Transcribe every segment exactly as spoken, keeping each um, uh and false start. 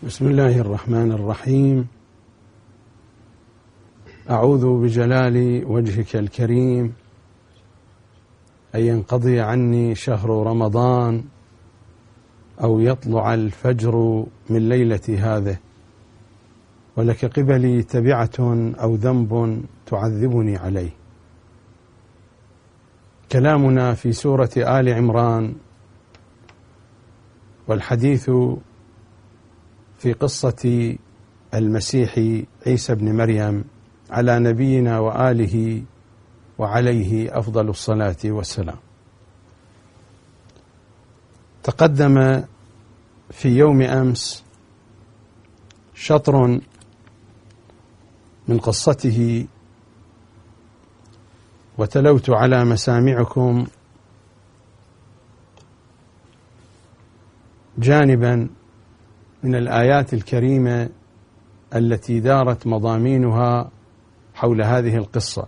بسم الله الرحمن الرحيم. أعوذ بجلال وجهك الكريم أن ينقضي عني شهر رمضان أو يطلع الفجر من ليلة هذه، ولك قبلي تبعة أو ذنب تعذبني عليه. كلامنا في سورة آل عمران، والحديث في قصة المسيح عيسى بن مريم على نبينا وآله وعليه أفضل الصلاة والسلام. تقدم في يوم أمس شطر من قصته، وتلوت على مسامعكم جانبا من الآيات الكريمة التي دارت مضامينها حول هذه القصة.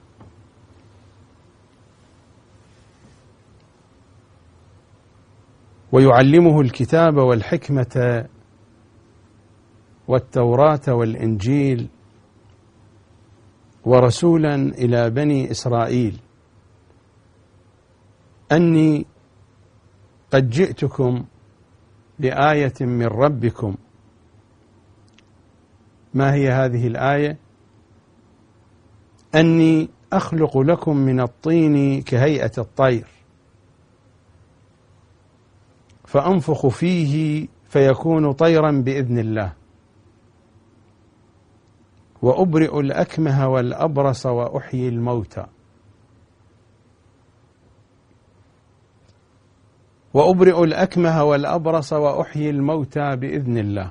ويعلمه الكتاب والحكمة والتوراة والإنجيل ورسولا إلى بني إسرائيل أني قد جئتكم بآية من ربكم. ما هي هذه الآية؟ أني أخلق لكم من الطين كهيئة الطير فأنفخ فيه فيكون طيرا بإذن الله، وأبرئ الأكمه والأبرص وأحيي الموتى وأبرئ الأكمه والأبرص وأحيي الموتى بإذن الله،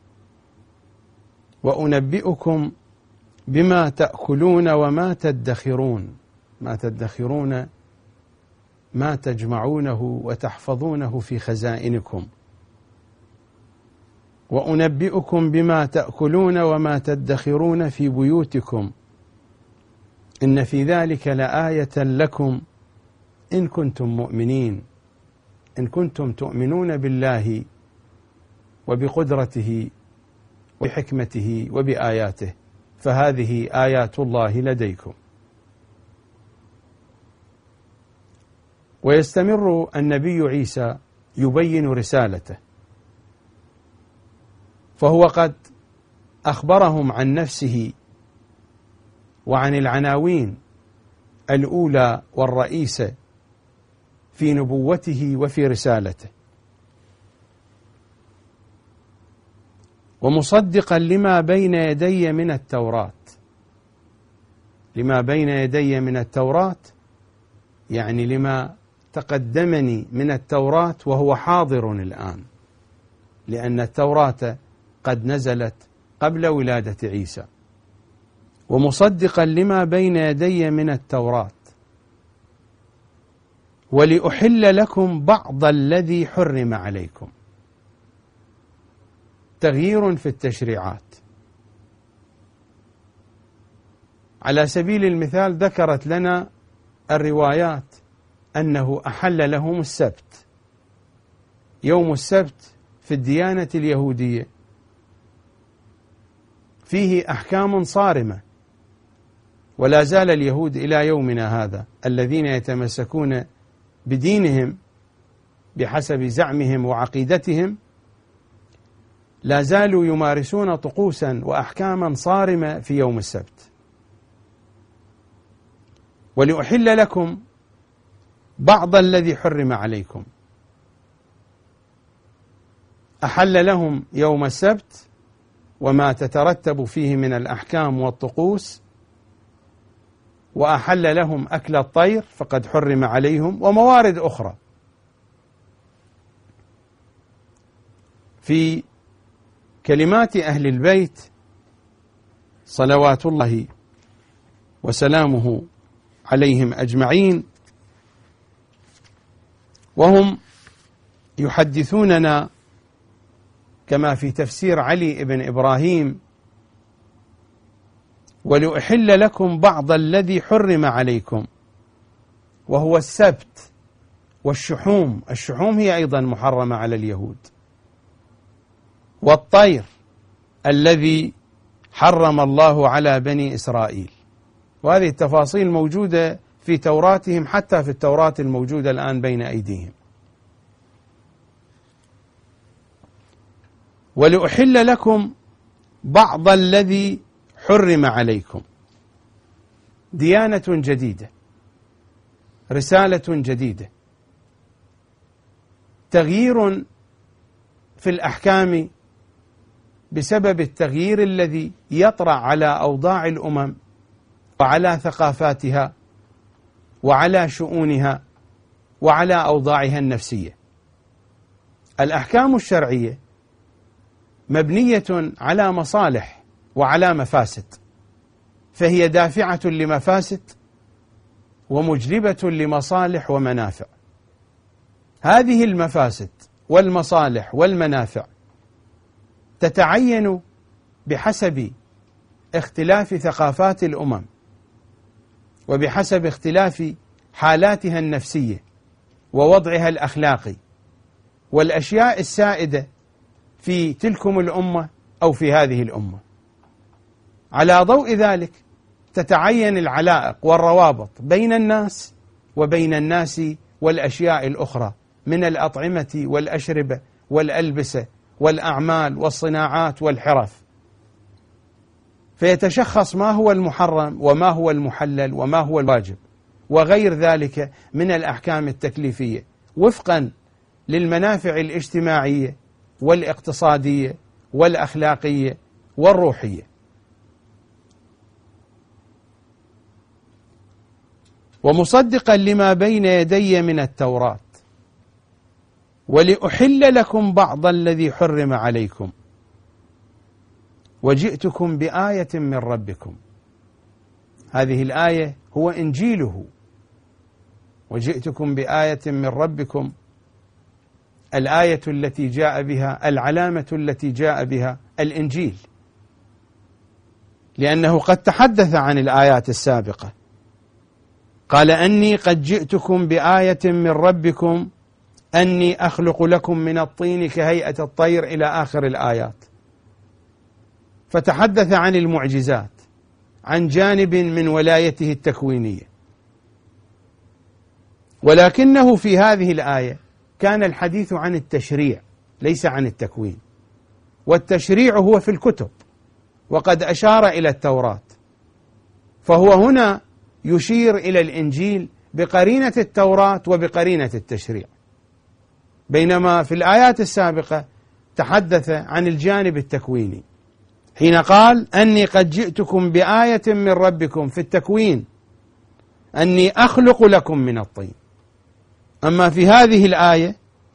وأنبئكم بما تأكلون وما تدخرون. ما تدخرون ما تجمعونه وتحفظونه في خزائنكم. وأنبئكم بما تأكلون وما تدخرون في بيوتكم إن في ذلك لآية لكم إن كنتم مؤمنين، إن كنتم تؤمنون بالله وبقدرته وبحكمته وبآياته، فهذه آيات الله لديكم. ويستمر النبي عيسى يبين رسالته، فهو قد أخبرهم عن نفسه وعن العناوين الأولى والرئيسة في نبوته وفي رسالته، ومصدقا لما بين يدي من التوراة. لما بين يدي من التوراة يعني لما تقدمني من التوراة وهو حاضر الآن، لأن التوراة قد نزلت قبل ولادة عيسى. ومصدقا لما بين يدي من التوراة ولأحل لكم بعض الذي حرم عليكم. تغيير في التشريعات. على سبيل المثال ذكرت لنا الروايات أنه أحل لهم السبت. يوم السبت في الديانة اليهودية فيه أحكام صارمة، ولا زال اليهود إلى يومنا هذا الذين يتمسكون بدينهم بحسب زعمهم وعقيدتهم لا زالوا يمارسون طقوسا وأحكاما صارمة في يوم السبت. ولأحل لكم بعض الذي حرم عليكم. أحل لهم يوم السبت وما تترتب فيه من الأحكام والطقوس، وأحل لهم أكل الطير فقد حرم عليهم، وموارد أخرى. في كلمات أهل البيت صلوات الله وسلامه عليهم أجمعين، وهم يحدثوننا كما في تفسير علي بن إبراهيم: ولأحل لكم بعض الذي حرم عليكم، وهو السبت والشحوم. الشحوم هي أيضا محرمة على اليهود. والطير الذي حرم الله على بني إسرائيل. وهذه التفاصيل موجودة في توراتهم، حتى في التوراة الموجودة الآن بين أيديهم. ولأحل لكم بعض الذي حرم عليكم. ديانة جديدة، رسالة جديدة، تغيير في الأحكام بسبب التغيير الذي يطرأ على أوضاع الأمم وعلى ثقافاتها وعلى شؤونها وعلى أوضاعها النفسية. الأحكام الشرعية مبنية على مصالح وعلى مفاسد، فهي دافعة لمفاسد ومجلبة لمصالح ومنافع. هذه المفاسد والمصالح والمنافع تتعين بحسب اختلاف ثقافات الأمم وبحسب اختلاف حالاتها النفسية ووضعها الأخلاقي والأشياء السائدة في تلكم الأمة أو في هذه الأمة. على ضوء ذلك تتعين العلائق والروابط بين الناس وبين الناس والأشياء الأخرى من الأطعمة والأشربة والألبسة والأعمال والصناعات والحرف، فيتشخص ما هو المحرم وما هو المحلل وما هو الواجب وغير ذلك من الأحكام التكليفية وفقا للمنافع الاجتماعية والاقتصادية والأخلاقية والروحية. ومصدقا لما بين يدي من التوراة ولأحل لكم بعض الذي حرم عليكم وجئتكم بآية من ربكم. هذه الآية هو إنجيله. وجئتكم بآية من ربكم، الآية التي جاء بها، العلامة التي جاء بها الإنجيل، لأنه قد تحدث عن الآيات السابقة. قال أني قد جئتكم بآية من ربكم أني أخلق لكم من الطين كهيئة الطير إلى آخر الآيات. فتحدث عن المعجزات، عن جانب من ولايته التكوينية. ولكنه في هذه الآية كان الحديث عن التشريع ليس عن التكوين، والتشريع هو في الكتب وقد أشار إلى التوراة، فهو هنا يشير إلى الإنجيل بقرينة التوراة وبقرينة التشريع، بينما في الآيات السابقة تحدث عن الجانب التكويني حين قال أني قد جئتكم بآية من ربكم في التكوين أني أخلق لكم من الطين. أما في هذه الآية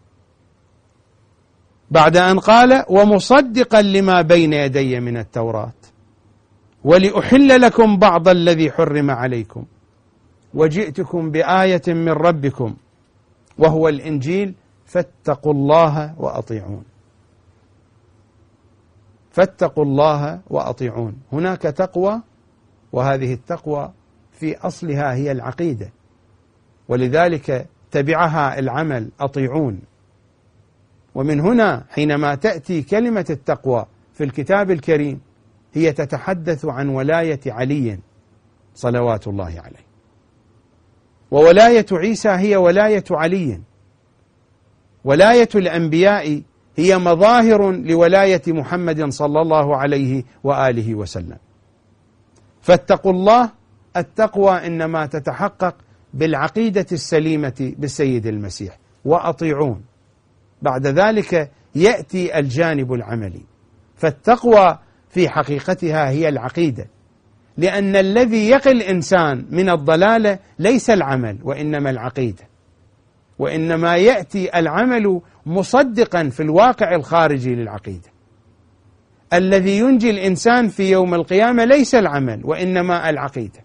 بعد أن قال ومصدقا لما بين يدي من التوراة ولأحل لكم بعض الذي حرم عليكم وجئتكم بآية من ربكم وهو الإنجيل فاتقوا الله وأطيعون. فاتقوا الله وأطيعون، هناك تقوى، وهذه التقوى في أصلها هي العقيدة، ولذلك تبعها العمل أطيعون. ومن هنا حينما تأتي كلمة التقوى في الكتاب الكريم هي تتحدث عن ولاية علي صلوات الله عليه، وولاية عيسى هي ولاية علي. ولاية الأنبياء هي مظاهر لولاية محمد صلى الله عليه وآله وسلم. فاتقوا الله، التقوى إنما تتحقق بالعقيدة السليمة بالسيد المسيح. وأطيعون، بعد ذلك يأتي الجانب العملي. فالتقوى في حقيقتها هي العقيدة، لأن الذي يقي الإنسان من الضلالة ليس العمل وإنما العقيدة، وإنما يأتي العمل مصدقا في الواقع الخارجي للعقيدة. الذي ينجي الإنسان في يوم القيامة ليس العمل وإنما العقيدة.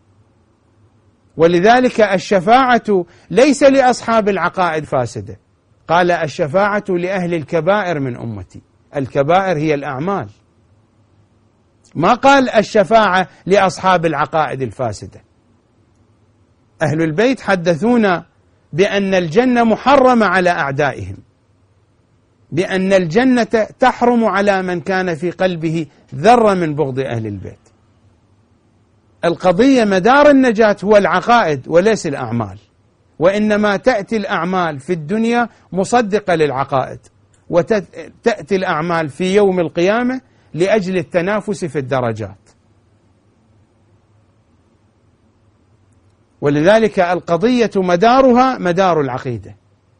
ولذلك الشفاعة ليس لأصحاب العقائد فاسدة، قال الشفاعة لأهل الكبائر من أمتي. الكبائر هي الأعمال، ما قال الشفاعة لأصحاب العقائد الفاسدة. أهل البيت حدثونا بأن الجنة محرمة على أعدائهم، بأن الجنة تحرم على من كان في قلبه ذرة من بغض أهل البيت. القضية مدار النجاة هو العقائد وليس الأعمال، وإنما تأتي الأعمال في الدنيا مصدقة للعقائد، وتأتي الأعمال في يوم القيامة لأجل التنافس في الدرجات. ولذلك القضية مدارها مدار العقيدة.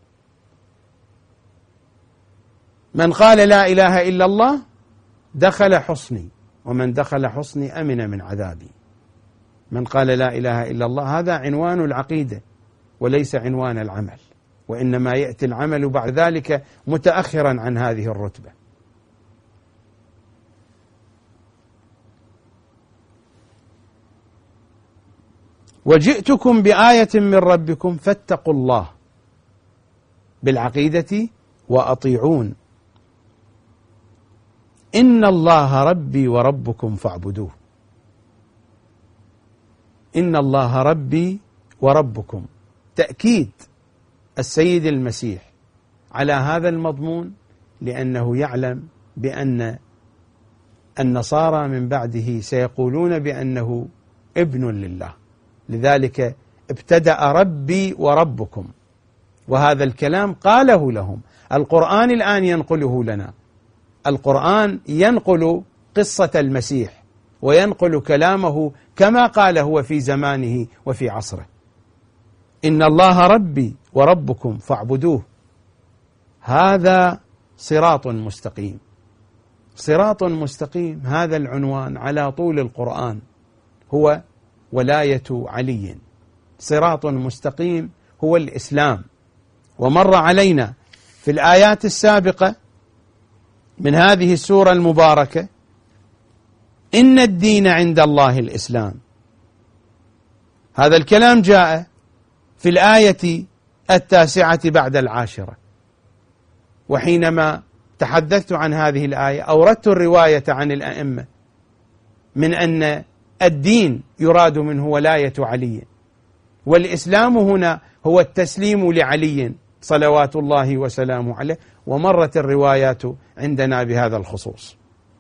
من قال لا إله إلا الله دخل حصني، ومن دخل حصني أمن من عذابي. من قال لا إله إلا الله هذا عنوان العقيدة وليس عنوان العمل، وإنما يأتي العمل بعد ذلك متأخرا عن هذه الرتبة. وجئتكم بآية من ربكم فاتقوا الله بالعقيدة وأطيعون إن الله ربي وربكم فاعبدوه. إن الله ربي وربكم، تأكيد السيد المسيح على هذا المضمون، لأنه يعلم بأن النصارى من بعده سيقولون بأنه ابن لله، لذلك ابتدأ ربي وربكم، وهذا الكلام قاله لهم. القرآن الآن ينقله لنا، القرآن ينقل قصة المسيح وينقل كلامه كما قال هو في زمانه وفي عصره. إن الله ربي وربكم فاعبدوه، هذا صراط مستقيم. صراط مستقيم هذا العنوان على طول القرآن هو ولاية علي. صراط مستقيم هو الإسلام. ومر علينا في الآيات السابقة من هذه السورة المباركة إن الدين عند الله الإسلام. هذا الكلام جاء في الآية التاسعة بعد العاشرة، وحينما تحدثت عن هذه الآية أوردت الرواية عن الأئمة من أن الدين يراد منه ولاية علي، والإسلام هنا هو التسليم لعلي صلوات الله وسلامه عليه، ومرت الروايات عندنا بهذا الخصوص.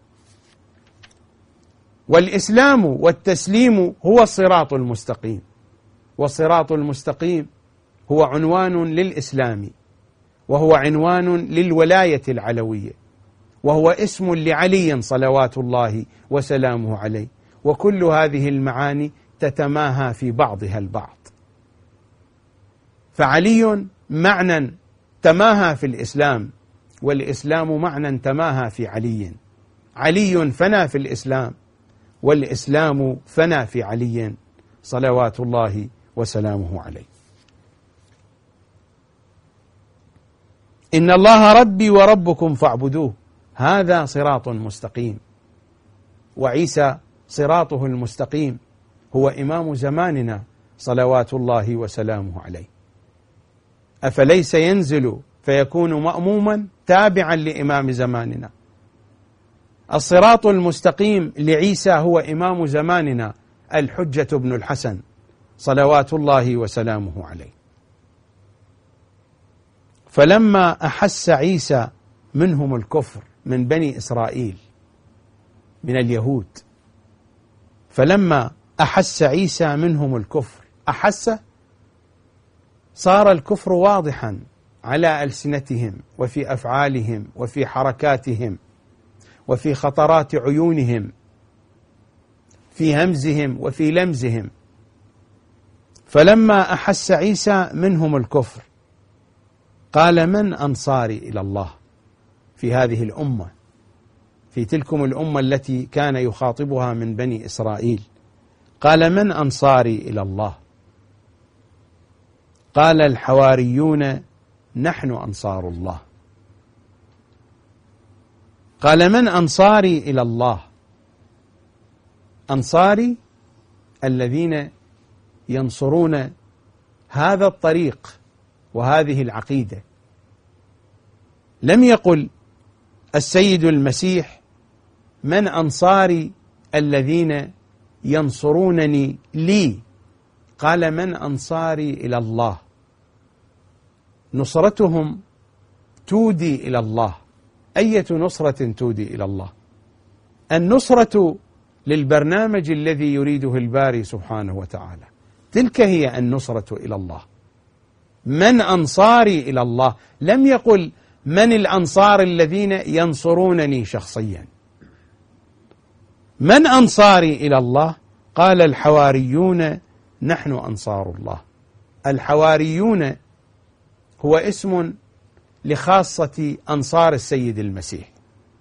والإسلام والتسليم هو الصراط المستقيم، والصراط المستقيم هو عنوان للإسلام، وهو عنوان للولاية العلوية، وهو اسم لعلي صلوات الله وسلامه عليه. وكل هذه المعاني تتماهى في بعضها البعض. فعلي معنى تماهى في الإسلام، والإسلام معنى تماهى في علي. علي فنى في الإسلام، والإسلام فنى في علي صلوات الله وسلامه عليه. إن الله ربي وربكم فاعبدوه، هذا صراط مستقيم. وعيسى صراطه المستقيم هو إمام زماننا صلوات الله وسلامه عليه. أفليس ينزل فيكون مأموما تابعا لإمام زماننا؟ الصراط المستقيم لعيسى هو إمام زماننا الحجة بن الحسن صلوات الله وسلامه عليه. فلما أحس عيسى منهم الكفر من بني إسرائيل من اليهود، فلما أحس عيسى منهم الكفر، أحس صار الكفر واضحا على ألسنتهم وفي أفعالهم وفي حركاتهم وفي خطرات عيونهم، في همزهم وفي لمزهم. فلما أحس عيسى منهم الكفر قال من أنصاري إلى الله؟ في هذه الأمة، في تلكم الأمة التي كان يخاطبها من بني إسرائيل، قال من أنصاري إلى الله؟ قال الحواريون نحن أنصار الله. قال من أنصاري إلى الله؟ أنصاري الذين ينصرون هذا الطريق وهذه العقيدة. لم يقل السيد المسيح من أنصاري الذين ينصرونني لي، قال من أنصاري إلى الله. نصرتهم تودي إلى الله. أية نصرة تودي إلى الله؟ النصرة للبرنامج الذي يريده الباري سبحانه وتعالى، تلك هي النصرة إلى الله. من أنصاري إلى الله؟ لم يقل من الأنصار الذين ينصرونني شخصيا. من أنصاري إلى الله؟ قال الحواريون نحن أنصار الله. الحواريون هو اسم لخاصة أنصار السيد المسيح،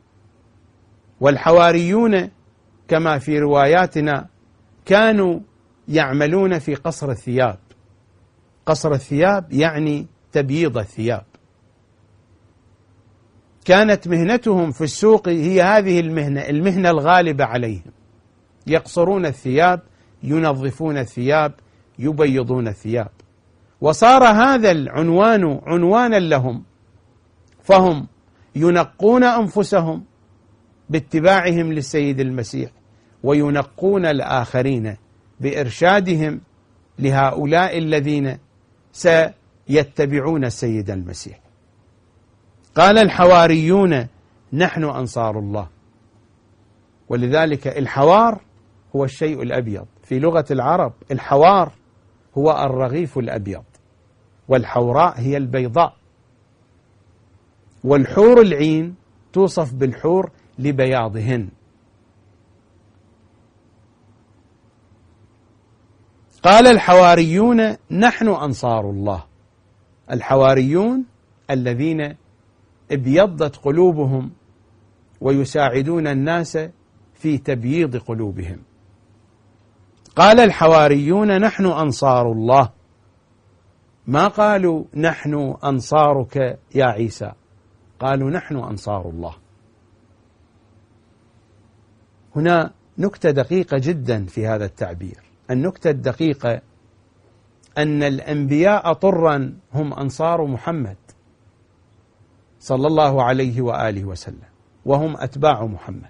والحواريون كما في رواياتنا كانوا يعملون في قصر الثياب. قصر الثياب يعني تبييض الثياب. كانت مهنتهم في السوق هي هذه المهنة، المهنة الغالبة عليهم، يقصرون الثياب، ينظفون الثياب، يبيضون الثياب. وصار هذا العنوان عنوانا لهم، فهم ينقون أنفسهم باتباعهم للسيد المسيح، وينقون الآخرين بإرشادهم لهؤلاء الذين سيتبعون السيد المسيح. قال الحواريون نحن أنصار الله. ولذلك الحوار هو الشيء الأبيض في لغة العرب. الحوار هو الرغيف الأبيض، والحوراء هي البيضاء، والحور العين توصف بالحور لبياضهن. قال الحواريون نحن أنصار الله. الحواريون الذين ابيضت قلوبهم ويساعدون الناس في تبييض قلوبهم. قال الحواريون نحن أنصار الله، ما قالوا نحن أنصارك يا عيسى، قالوا نحن أنصار الله. هنا نكتة دقيقة جدا في هذا التعبير. النكتة الدقيقة أن الأنبياء طرا هم أنصار محمد صلى الله عليه وآله وسلم، وهم أتباع محمد.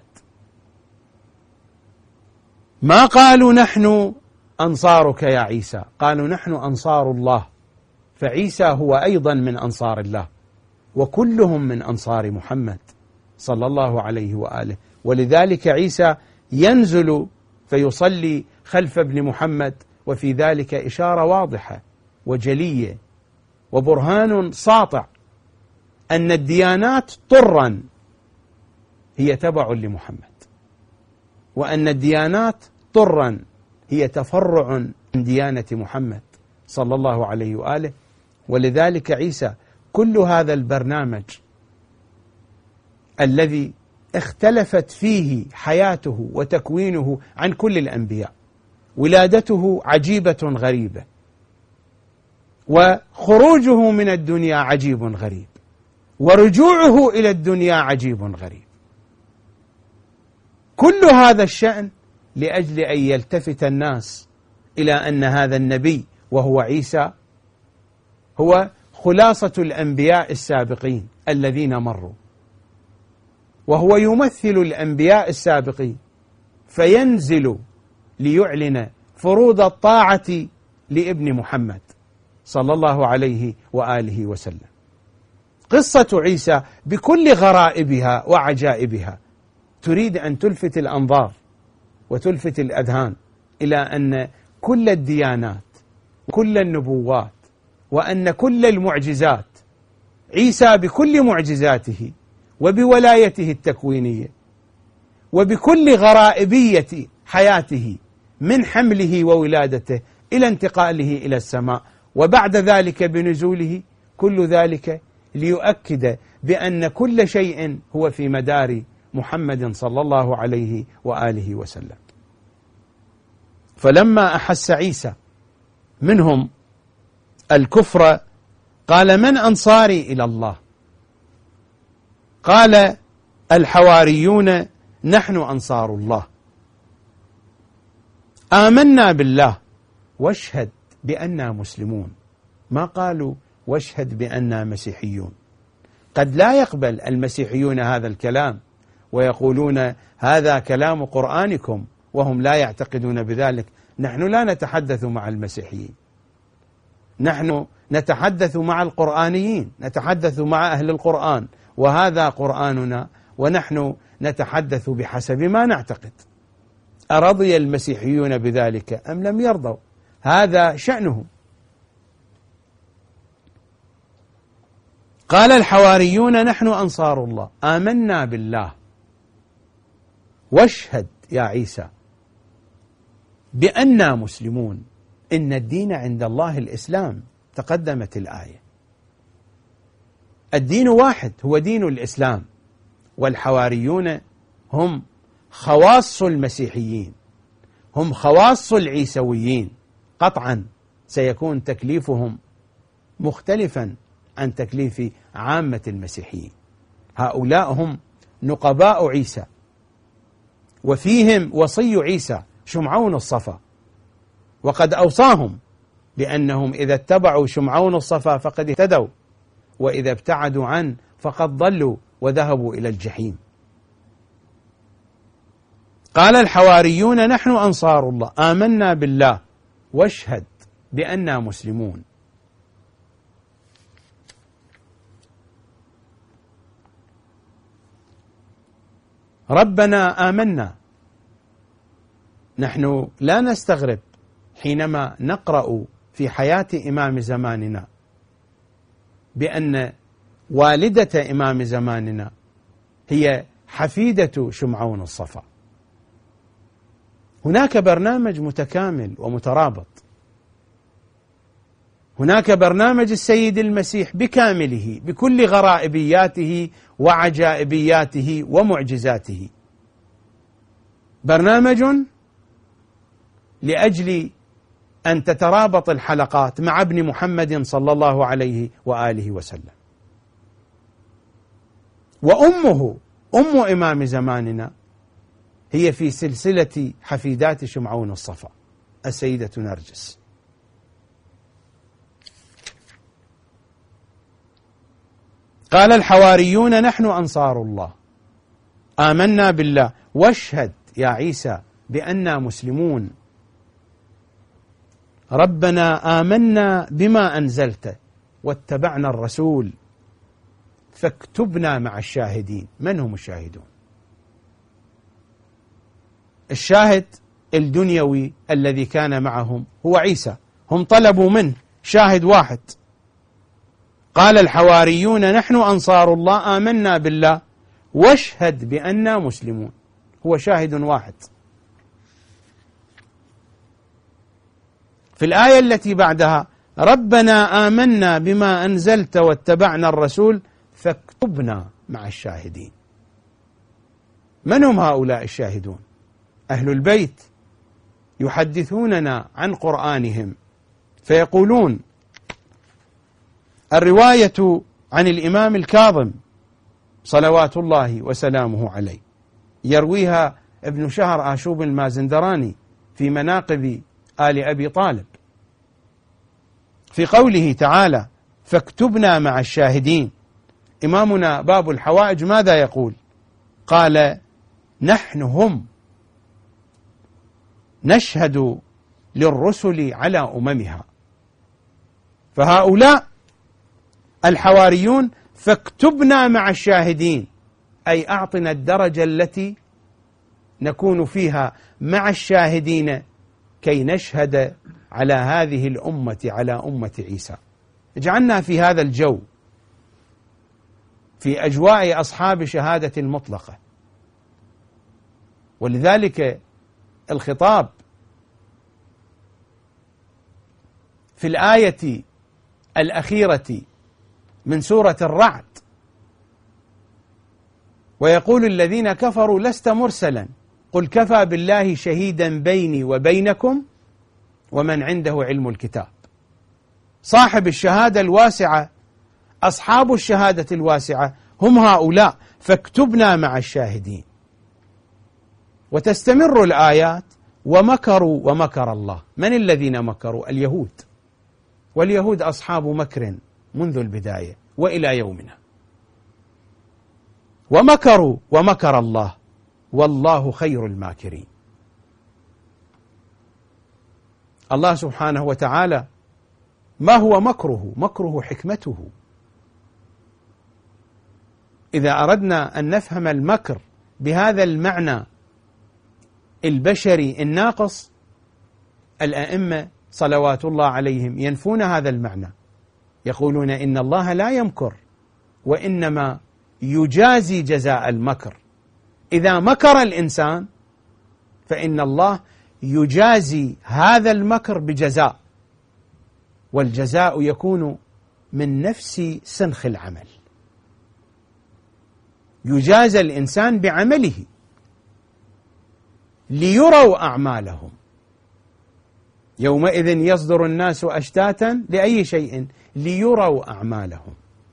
ما قالوا نحن أنصارك يا عيسى، قالوا نحن أنصار الله، فعيسى هو أيضا من أنصار الله، وكلهم من أنصار محمد صلى الله عليه وآله. ولذلك عيسى ينزل فيصلي خلف ابن محمد، وفي ذلك إشارة واضحة وجلية وبرهان ساطع أن الديانات طرا هي تبع لمحمد، وأن الديانات طرا هي تفرع من ديانة محمد صلى الله عليه وآله. ولذلك عيسى كل هذا البرنامج الذي اختلفت فيه حياته وتكوينه عن كل الأنبياء، ولادته عجيبة غريبة، وخروجه من الدنيا عجيب غريب، ورجوعه إلى الدنيا عجيب غريب. كل هذا الشأن لأجل أن يلتفت الناس إلى أن هذا النبي وهو عيسى هو خلاصة الأنبياء السابقين الذين مروا، وهو يمثل الأنبياء السابقين، فينزل ليعلن فروض الطاعة لابن محمد صلى الله عليه وآله وسلم. قصة عيسى بكل غرائبها وعجائبها تريد أن تلفت الأنظار وتلفت الأذهان إلى أن كل الديانات وكل النبوات وأن كل المعجزات، عيسى بكل معجزاته وبولايته التكوينية وبكل غرائبية حياته من حمله وولادته إلى انتقاله إلى السماء وبعد ذلك بنزوله، كل ذلك ليؤكد بأن كل شيء هو في مدار محمد صلى الله عليه وآله وسلم. فلما أحس عيسى منهم الكفر قال من أنصاري إلى الله؟ قال الحواريون نحن أنصار الله، آمنا بالله واشهد بأننا مسلمون، ما قالوا واشهد بأننا مسيحيون. قد لا يقبل المسيحيون هذا الكلام ويقولون هذا كلام قرآنكم، وهم لا يعتقدون بذلك. نحن لا نتحدث مع المسيحيين، نحن نتحدث مع القرآنيين، نتحدث مع أهل القرآن، وهذا قرآننا، ونحن نتحدث بحسب ما نعتقد. أرضي المسيحيون بذلك أم لم يرضوا؟ هذا شأنهم. قال الحواريون نحن أنصار الله آمنا بالله واشهد يا عيسى بأننا مسلمون، إن الدين عند الله الإسلام. تقدمت الآية. الدين واحد هو دين الإسلام، والحواريون هم خواص المسيحيين، هم خواص العيسويين. قطعا سيكون تكليفهم مختلفا عن تكليف عامة المسيحيين. هؤلاء هم نقباء عيسى، وفيهم وصي عيسى شمعون الصفا، وقد أوصاهم بأنهم إذا اتبعوا شمعون الصفا فقد اهتدوا، وإذا ابتعدوا عنه فقد ضلوا وذهبوا إلى الجحيم. قال الحواريون نحن أنصار الله آمنا بالله واشهد بأننا مسلمون. ربنا آمنا. نحن لا نستغرب حينما نقرأ في حياة إمام زماننا بأن والدة إمام زماننا هي حفيدة شمعون الصفا. هناك برنامج متكامل ومترابط. هناك برنامج السيد المسيح بكامله بكل غرائبياته وعجائبياته ومعجزاته، برنامج لأجل أن تترابط الحلقات مع ابن محمد صلى الله عليه وآله وسلم. وأمه أم إمام زماننا هي في سلسلة حفيدات شمعون الصفا السيدة نرجس. قال الحواريون نحن أنصار الله آمنا بالله واشهد يا عيسى بأننا مسلمون. ربنا آمنا بما أنزلت واتبعنا الرسول فاكتبنا مع الشاهدين. من هم الشاهدون؟ الشاهد الدنيوي الذي كان معهم هو عيسى، هم طلبوا منه شاهد واحد. قال الحواريون نحن أنصار الله آمنا بالله واشهد بأننا مسلمون، هو شاهد واحد. في الآية التي بعدها ربنا آمنا بما أنزلت واتبعنا الرسول فاكتبنا مع الشاهدين. من هم هؤلاء الشاهدون؟ أهل البيت يحدثوننا عن قرآنهم فيقولون: الرواية عن الإمام الكاظم صلوات الله وسلامه عليه، يرويها ابن شهر آشوب المازندراني في مناقب آل أبي طالب، في قوله تعالى: فاكتبنا مع الشاهدين. إمامنا باب الحوائج ماذا يقول؟ قال: نحن هم نشهد للرسل على أممها. فهؤلاء الحواريون فاكتبنا مع الشاهدين، أي أعطنا الدرجة التي نكون فيها مع الشاهدين كي نشهد على هذه الأمة، على أمة عيسى. اجعلنا في هذا الجو، في أجواء أصحاب شهادة المطلقة. ولذلك الخطاب في الآية الأخيرة من سورة الرعد: ويقول الذين كفروا لست مرسلا قل كفى بالله شهيدا بيني وبينكم ومن عنده علم الكتاب. صاحب الشهادة الواسعة، أصحاب الشهادة الواسعة هم هؤلاء، فاكتبنا مع الشاهدين. وتستمر الآيات: ومكروا ومكر الله. من الذين مكروا؟ اليهود، واليهود أصحاب مكر منذ البداية وإلى يومنا. ومكروا ومكر الله والله خير الماكرين. الله سبحانه وتعالى ما هو مكره؟ مكره حكمته. إذا أردنا أن نفهم المكر بهذا المعنى البشري الناقص، الأئمة صلوات الله عليهم ينفون هذا المعنى، يقولون إن الله لا يمكر وإنما يجازي جزاء المكر. إذا مكر الإنسان فإن الله يجازي هذا المكر بجزاء، والجزاء يكون من نفس سنخ العمل. يجازى الإنسان بعمله ليروا أعمالهم. يومئذ يصدر الناس أشتاتا لأي شيء؟ ليروا أعمالهم.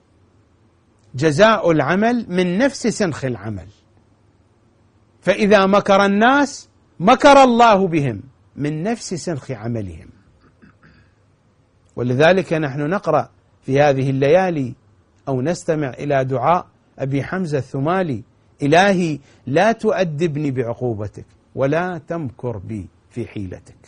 جزاء العمل من نفس سنخ العمل. فإذا مكر الناس مكر الله بهم من نفس سنخ عملهم. ولذلك نحن نقرأ في هذه الليالي أو نستمع إلى دعاء أبي حمزة الثمالي: إلهي لا تؤدبني بعقوبتك ولا تمكر بي في حيلتك.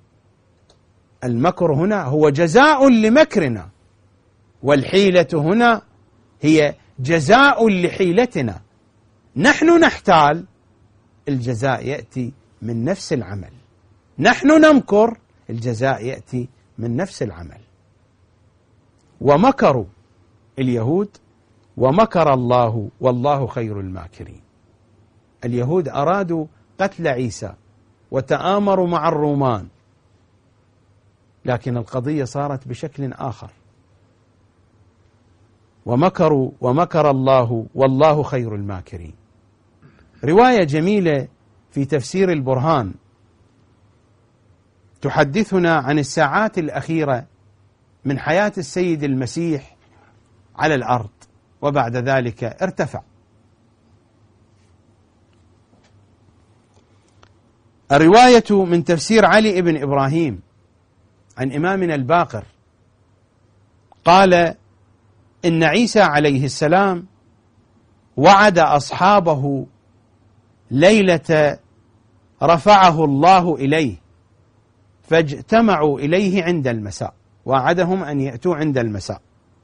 المكر هنا هو جزاء لمكرنا، والحيلة هنا هي جزاء لحيلتنا. نحن نحتال، الجزاء يأتي من نفس العمل. نحن نمكر، الجزاء يأتي من نفس العمل. ومكروا اليهود ومكر الله والله خير الماكرين. اليهود أرادوا قتل عيسى وتآمروا مع الرومان، لكن القضية صارت بشكل آخر. ومكروا ومكر الله والله خير الماكرين. رواية جميلة في تفسير البرهان تحدثنا عن الساعات الأخيرة من حياة السيد المسيح على الأرض، وبعد ذلك ارتفع. الرواية من تفسير علي بن إبراهيم عن إمامنا الباقر قال: إن عيسى عليه السلام وعد أصحابه ليلة رفعه الله إليه، فاجتمعوا إليه عند المساء. وعدهم أن يأتوا عند المساء،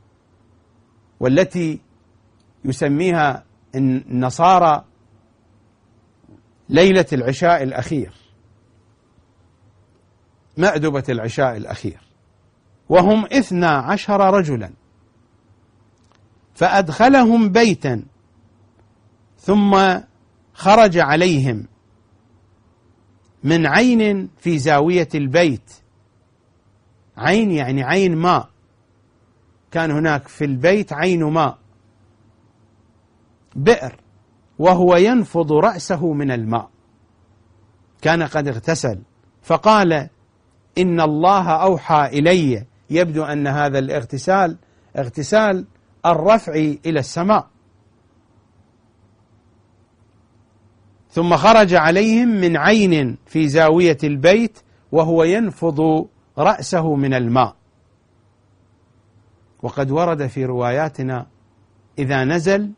والتي يسميها النصارى ليلة العشاء الأخير، مأدبة العشاء الأخير. وهم اثنا عشر رجلا، فأدخلهم بيتا ثم خرج عليهم من عين في زاوية البيت. عين يعني عين ماء، كان هناك في البيت عين ماء، بئر، وهو ينفض رأسه من الماء، كان قد اغتسل. فقال: إن الله أوحى إلي. يبدو أن هذا الاغتسال اغتسال الرفع إلى السماء. ثم خرج عليهم من عين في زاوية البيت وهو ينفض رأسه من الماء. وقد ورد في رواياتنا إذا نزل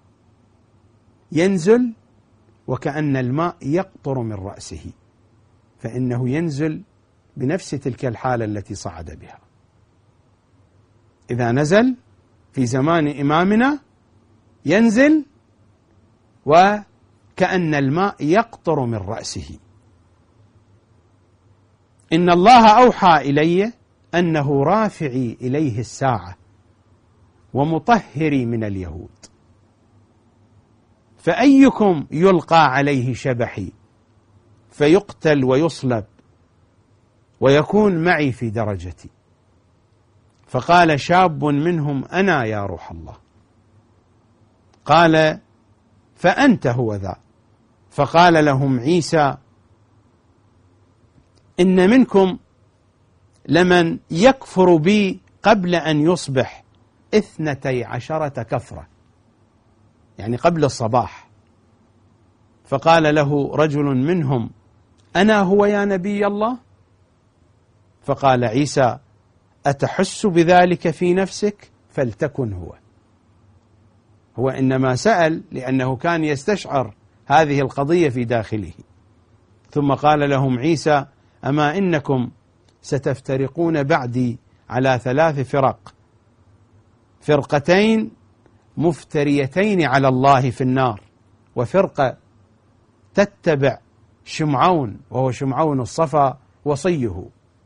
ينزل وكأن الماء يقطر من رأسه، فإنه ينزل بنفس تلك الحالة التي صعد بها. إذا نزل في زمان إمامنا ينزل وكأن الماء يقطر من رأسه. إن الله أوحى إلي أنه رافعي إليه الساعة ومطهري من اليهود، فأيكم يلقى عليه شبحي فيقتل ويصلب ويكون معي في درجتي. فقال شاب منهم: أنا يا روح الله. قال: فأنت هو ذا. فقال لهم عيسى: إن منكم لمن يكفر بي قبل أن يصبح اثنتي عشرة كفرة، يعني قبل الصباح. فقال له رجل منهم: أنا هو يا نبي الله؟ فقال عيسى: أتحس بذلك في نفسك؟ فلتكن هو. هو إنما سأل لأنه كان يستشعر هذه القضية في داخله. ثم قال لهم عيسى: أما إنكم ستفترقون بعدي على ثلاث فرق: فرقتين مفتريتين على الله في النار، وفرقة تتبع شمعون وهو شمعون الصفا وصيه،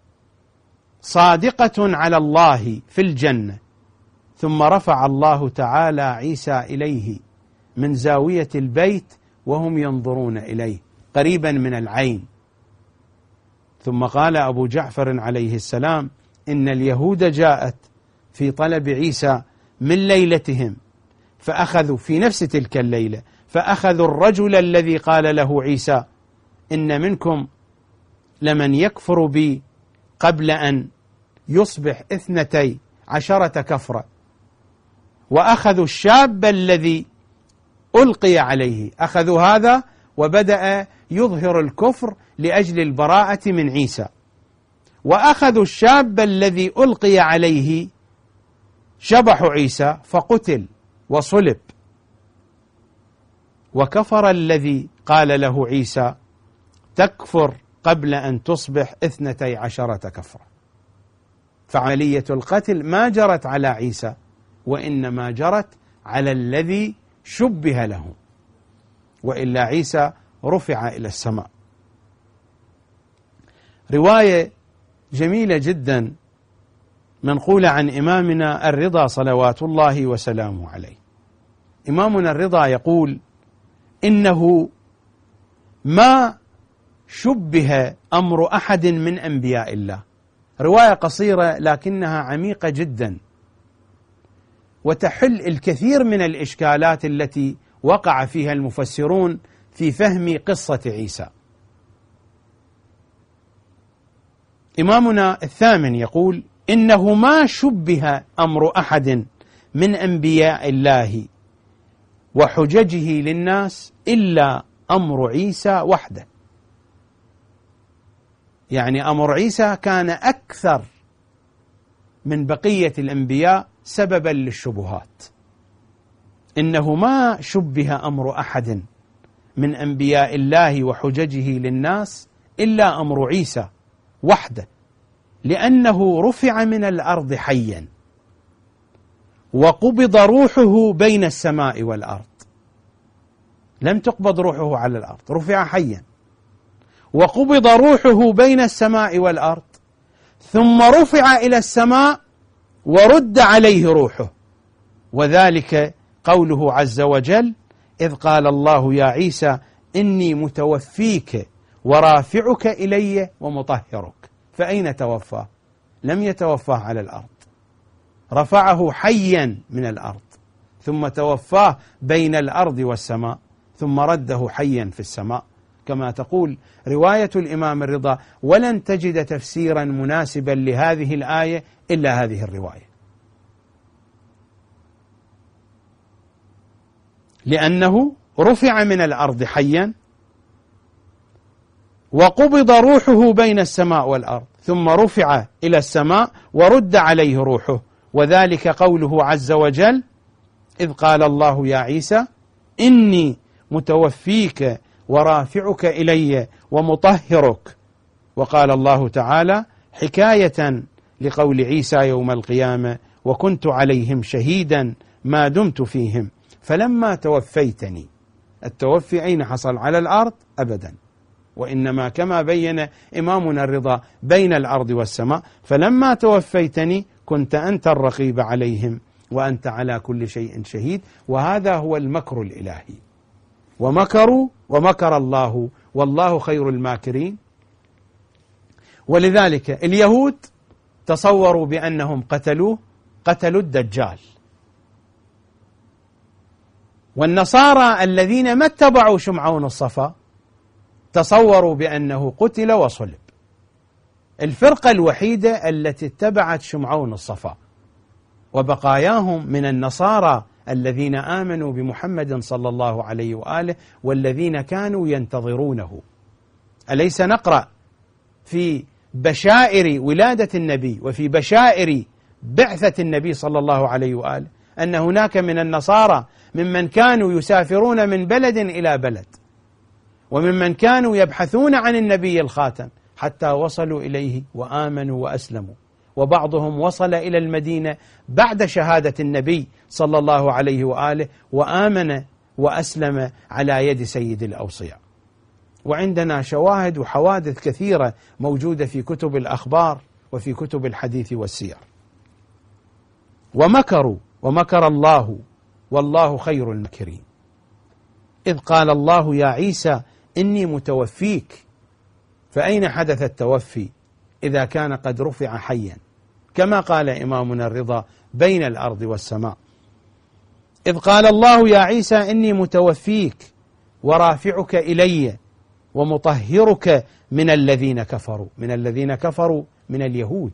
صادقة على الله في الجنة. ثم رفع الله تعالى عيسى إليه من زاوية البيت وهم ينظرون إليه قريبا من العين. ثم قال أبو جعفر عليه السلام: إن اليهود جاءت في طلب عيسى من ليلتهم، فأخذوا في نفس تلك الليلة فأخذوا الرجل الذي قال له عيسى: إن منكم لمن يكفر بي قبل أن يصبح اثنتي عشرة كفرة، وأخذوا الشاب الذي ألقي عليه، أخذوا هذا وبدأ يظهر الكفر لأجل البراءة من عيسى، وأخذوا الشاب الذي ألقي عليه شبح عيسى فقتل وصلب، وكفر الذي قال له عيسى: تكفر قبل أن تصبح اثنتي عشرة كفرة. فعملية القتل ما جرت على عيسى، وإنما جرت على الذي شبه له، وإلا عيسى رفع إلى السماء. رواية جميلة جدا منقولة عن إمامنا الرضا صلوات الله وسلامه عليه. إمامنا الرضا يقول: إنه ما شبه أمر أحد من أنبياء الله. رواية قصيرة لكنها عميقة جدا، وتحل الكثير من الإشكالات التي وقع فيها المفسرون في فهم قصة عيسى. إمامنا الثامن يقول: إنه ما شبه أمر أحد من أنبياء الله وحججه للناس إلا أمر عيسى وحده. يعني أمر عيسى كان أكثر من بقية الأنبياء سببا للشبهات. إنه ما شبه أمر أحد من أنبياء الله وحججه للناس إلا أمر عيسى وحده، لأنه رفع من الأرض حيا وقبض روحه بين السماء والأرض. لم تقبض روحه على الأرض، رفع حيا وقبض روحه بين السماء والأرض، ثم رفع إلى السماء ورد عليه روحه. وذلك قوله عز وجل: إذ قال الله يا عيسى إني متوفيك ورافعك إلي ومطهرك. فأين توفاه؟ لم يتوفاه على الأرض، رفعه حيا من الأرض ثم توفاه بين الأرض والسماء ثم رده حيا في السماء، كما تقول رواية الإمام الرضا. ولن تجد تفسيرا مناسبا لهذه الآية إلا هذه الرواية، لأنه رفع من الأرض حيا وقبض روحه بين السماء والأرض ثم رفع إلى السماء ورد عليه روحه. وذلك قوله عز وجل: إذ قال الله يا عيسى إني متوفيك ورافعك إلي ومطهرك. وقال الله تعالى حكاية لقول عيسى يوم القيامة: وكنت عليهم شهيدا ما دمت فيهم فلما توفيتني. التوفي أين حصل؟ على الأرض؟ أبدا، وإنما كما بين إمامنا الرضا بين الأرض والسماء. فلما توفيتني كنت أنت الرقيب عليهم وأنت على كل شيء شهيد. وهذا هو المكر الإلهي. ومكروا ومكر الله والله خير الماكرين. ولذلك اليهود تصوروا بأنهم قتلوه، قتلوا الدجال. والنصارى الذين ما اتبعوا شمعون الصفا تصوروا بأنه قتل وصلب. الفرقة الوحيدة التي اتبعت شمعون الصفا وبقاياهم من النصارى الذين آمنوا بمحمد صلى الله عليه وآله والذين كانوا ينتظرونه. أليس نقرأ في بشائر ولادة النبي وفي بشائر بعثة النبي صلى الله عليه وآله أن هناك من النصارى ممن كانوا يسافرون من بلد إلى بلد، وممن كانوا يبحثون عن النبي الخاتم حتى وصلوا إليه وآمنوا وأسلموا، وبعضهم وصل إلى المدينة بعد شهادة النبي صلى الله عليه وآله وآمن وأسلم على يد سيد الأوصياء. وعندنا شواهد وحوادث كثيرة موجودة في كتب الأخبار وفي كتب الحديث والسير. ومكروا ومكر الله والله خير المكرين، إذ قال الله يا عيسى إني متوفيك. فأين حدث التوفي إذا كان قد رفع حيا؟ كما قال إمامنا الرضا بين الأرض والسماء. إذ قال الله يا عيسى إني متوفيك ورافعك إلي ومطهرك من الذين كفروا، من الذين كفروا من اليهود،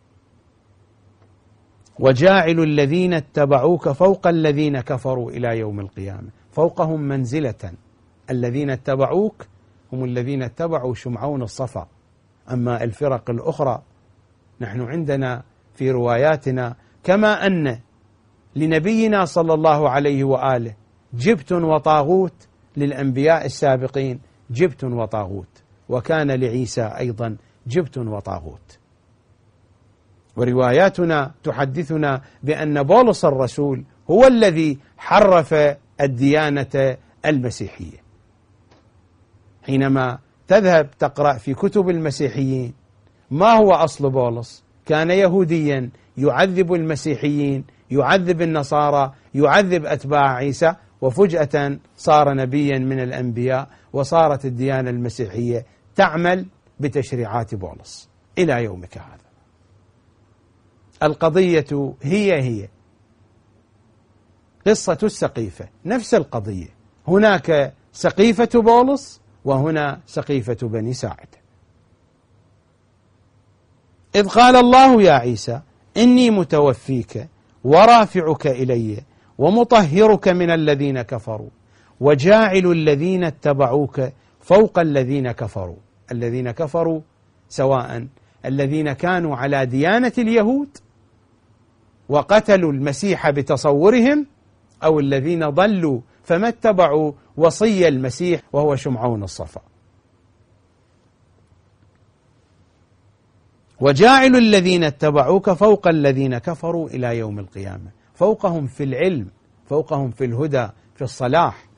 وجاعل الذين اتبعوك فوق الذين كفروا إلى يوم القيامة، فوقهم منزلة. الذين اتبعوك هم الذين اتبعوا شمعون الصفا. أما الفرق الأخرى نحن عندنا في رواياتنا كما أن لنبينا صلى الله عليه وآله جبت وطاغوت، للأنبياء السابقين جبت وطاغوت، وكان لعيسى أيضا جبت وطاغوت. ورواياتنا تحدثنا بأن بولس الرسول هو الذي حرف الديانة المسيحية. حينما تذهب تقرأ في كتب المسيحيين ما هو أصل بولس؟ كان يهوديا يعذب المسيحيين، يعذب النصارى، يعذب أتباع عيسى، وفجأة صار نبيا من الأنبياء، وصارت الديانة المسيحية تعمل بتشريعات بولس إلى يومك هذا. القضية هي هي قصة السقيفة، نفس القضية، هناك سقيفة بولس وهنا سقيفة بني ساعدة. إذ قال الله يا عيسى إني متوفيك ورافعك إلي ومطهرك من الذين كفروا وجاعل الذين اتبعوك فوق الذين كفروا. الذين كفروا سواء الذين كانوا على ديانة اليهود وقتلوا المسيح بتصورهم، أو الذين ضلوا فما اتبعوا وصي المسيح وهو شمعون الصفا. وجاعل الذين اتبعوك فوق الذين كفروا إلى يوم القيامة، فوقهم في العلم، فوقهم في الهدى، في الصلاح.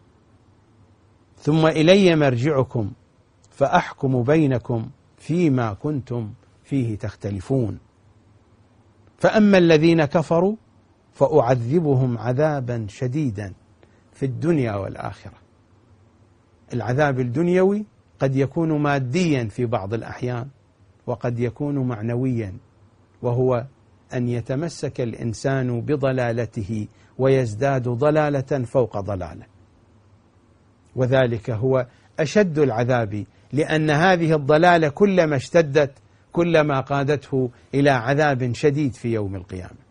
ثم إلي مرجعكم فأحكم بينكم فيما كنتم فيه تختلفون. فأما الذين كفروا فأعذبهم عذابا شديدا في الدنيا والآخرة. العذاب الدنيوي قد يكون ماديا في بعض الأحيان، وقد يكون معنويا، وهو أن يتمسك الإنسان بضلالته ويزداد ضلالة فوق ضلالة، وذلك هو أشد العذاب، لأن هذه الضلالة كلما اشتدت كلما قادته إلى عذاب شديد في يوم القيامة.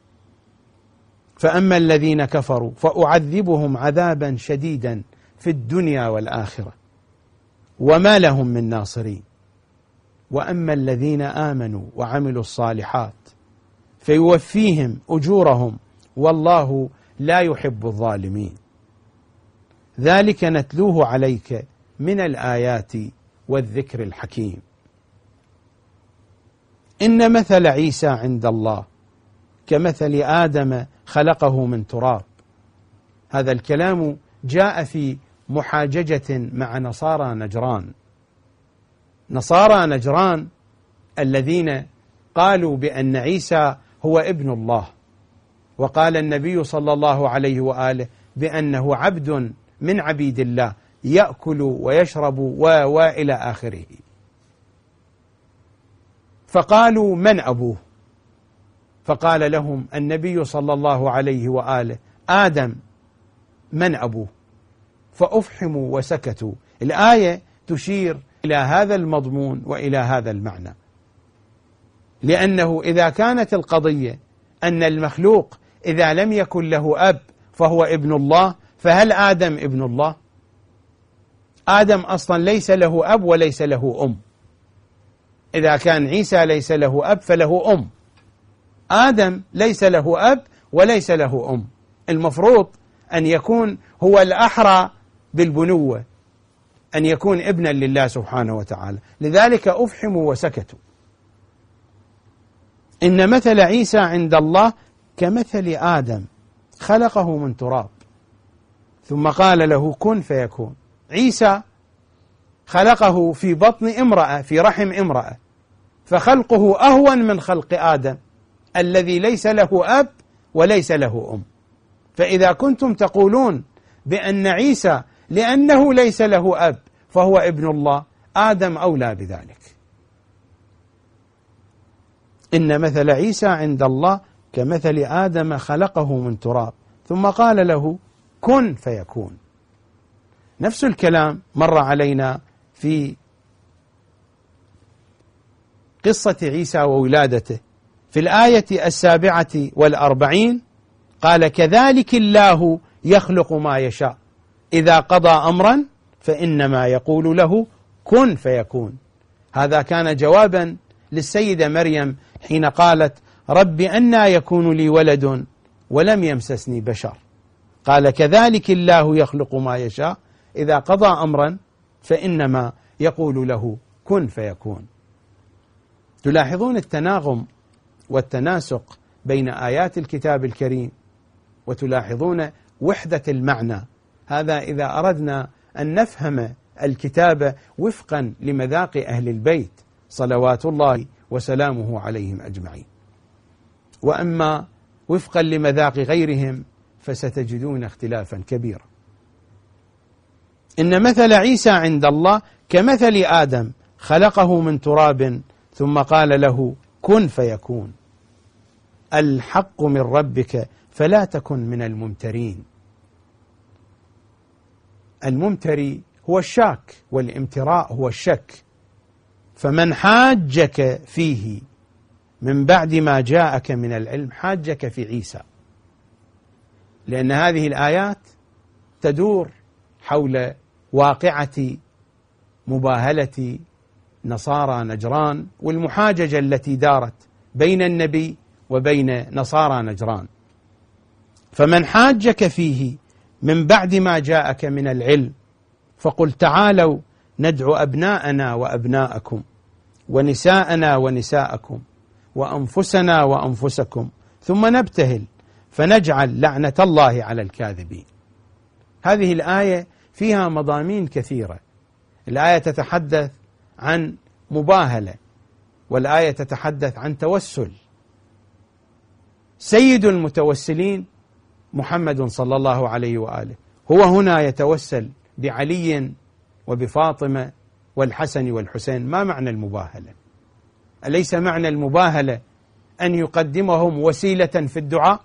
فأما الذين كفروا فأعذبهم عذابا شديدا في الدنيا والآخرة وما لهم من ناصرين. وأما الذين آمنوا وعملوا الصالحات فيوفيهم أجورهم والله لا يحب الظالمين. ذلك نتلوه عليك من الآيات والذكر الحكيم. إن مثل عيسى عند الله كمثل آدم خلقه من تراب. هذا الكلام جاء في محاججة مع نصارى نجران. نصارى نجران الذين قالوا بأن عيسى هو ابن الله، وقال النبي صلى الله عليه وآله بأنه عبد من عبيد الله يأكل ويشرب وإلى آخره. فقالوا من أبوه؟ فقال لهم النبي صلى الله عليه وآله آدم. من أبوه؟ فأفحموا وسكتوا. الآية تشير إلى هذا المضمون وإلى هذا المعنى، لأنه إذا كانت القضية أن المخلوق إذا لم يكن له أب فهو ابن الله، فهل آدم ابن الله؟ آدم أصلا ليس له أب وليس له أم. إذا كان عيسى ليس له أب فله أم، آدم ليس له أب وليس له أم. المفروض أن يكون هو الأحرى بالبنوة، أن يكون ابنا لله سبحانه وتعالى. لذلك أفحموا وسكتوا. إن مثل عيسى عند الله كمثل آدم خلقه من تراب ثم قال له كن فيكون. عيسى خلقه في بطن امرأة، في رحم امرأة، فخلقه أهون من خلق آدم الذي ليس له أب وليس له أم. فإذا كنتم تقولون بأن عيسى لأنه ليس له أب فهو ابن الله، آدم أولى بذلك. إن مثل عيسى عند الله كمثل آدم خلقه من تراب ثم قال له كن فيكون. نفس الكلام مر علينا في قصة عيسى وولادته في الآية السابعة والأربعين، قال كذلك الله يخلق ما يشاء إذا قضى أمرا فإنما يقول له كن فيكون. هذا كان جوابا للسيدة مريم حين قالت رب أنى يكون لي ولد ولم يمسسني بشر. قال كذلك الله يخلق ما يشاء إذا قضى أمرا فإنما يقول له كن فيكون. تلاحظون التناغم والتناسق بين آيات الكتاب الكريم، وتلاحظون وحدة المعنى. هذا إذا أردنا أن نفهم الكتاب وفقا لمذاق أهل البيت صلوات الله وسلامه عليهم أجمعين. وأما وفقا لمذاق غيرهم فستجدون اختلافا كبيرا. إن مثل عيسى عند الله كمثل آدم خلقه من تراب ثم قال له كن فيكون. الحق من ربك فلا تكن من الممترين. الممتري هو الشاك، والامتراء هو الشك. فمن حاجك فيه من بعد ما جاءك من العلم، حاجك في عيسى، لأن هذه الآيات تدور حول واقعة مباهلة نصارى نجران والمحاججة التي دارت بين النبي وبين نصارى نجران. فمن حاجك فيه من بعد ما جاءك من العلم فقل تعالوا ندعو أبناءنا وأبناءكم ونساءنا ونساءكم وأنفسنا وأنفسكم ثم نبتهل فنجعل لعنة الله على الكاذبين. هذه الآية فيها مضامين كثيرة. الآية تتحدث عن مباهلة، والآية تتحدث عن توسل. سيد المتوسلين محمد صلى الله عليه وآله، هو هنا يتوسل بعلي وبفاطمة والحسن والحسين. ما معنى المباهلة؟ أليس معنى المباهلة أن يقدمهم وسيلة في الدعاء؟